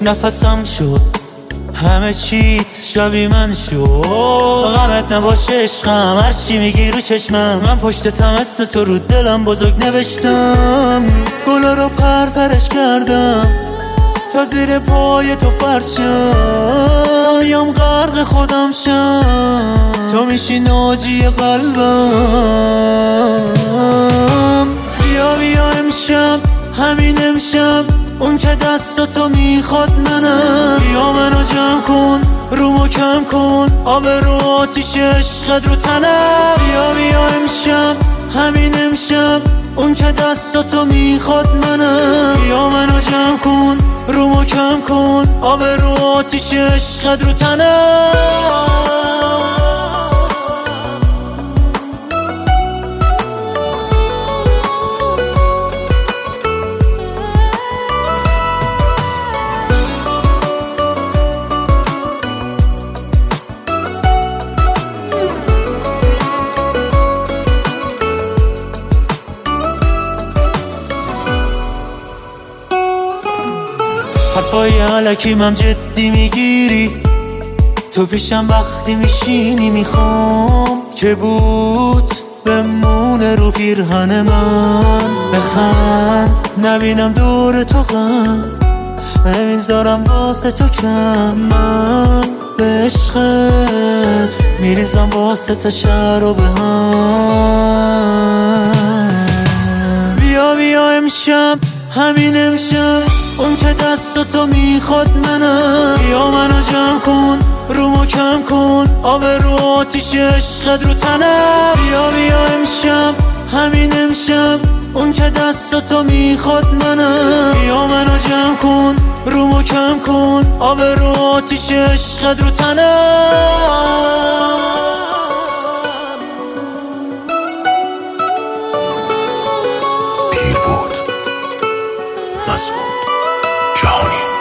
نفسم شد همه چیت شبیه من شد. غمت نباشه عشقم هرچی میگی رو چشمم، من پشتتم اسم تو رو دلم بزرگ نوشتم. گلا رو پرپرش کردم تا زیر پای تو فرشم، تا میام غرق خودم شم، تو میشی ناجی قلبم. بیا امشب همین امشب اون که دستاتو میخواد منم. بیا منو جمع کن رومو کم کن، آب رو آتیش عشقت رو تنم. بیا امشب همین امشب اون که دستاتو میخواد منم. بیا منو جمع کن رومو کم کن، آب رو آتیش عشقت رو تنم. حرفای علکیم هم جدی میگیری، تو پیشم وقتی میشینی میخوام که بود بمونه رو پیرهن من. بخند نبینم دور تو غم، نمیذارم واسه تو کم. من به عشقت میریزم واسه تا شهر و به هم. بیا امشب همین امشب اون که دستاتو میخواد منم. بیا منو جمع کن رومو کم کن، آب رو آتیش عشقت رو تنم. بیا امشب همین امشب اون که دستاتو میخواد منم. بیا منو جمع کن رومو کم کن، آب رو آتیش عشقت رو تنم. پیر بود مسعود جهانی.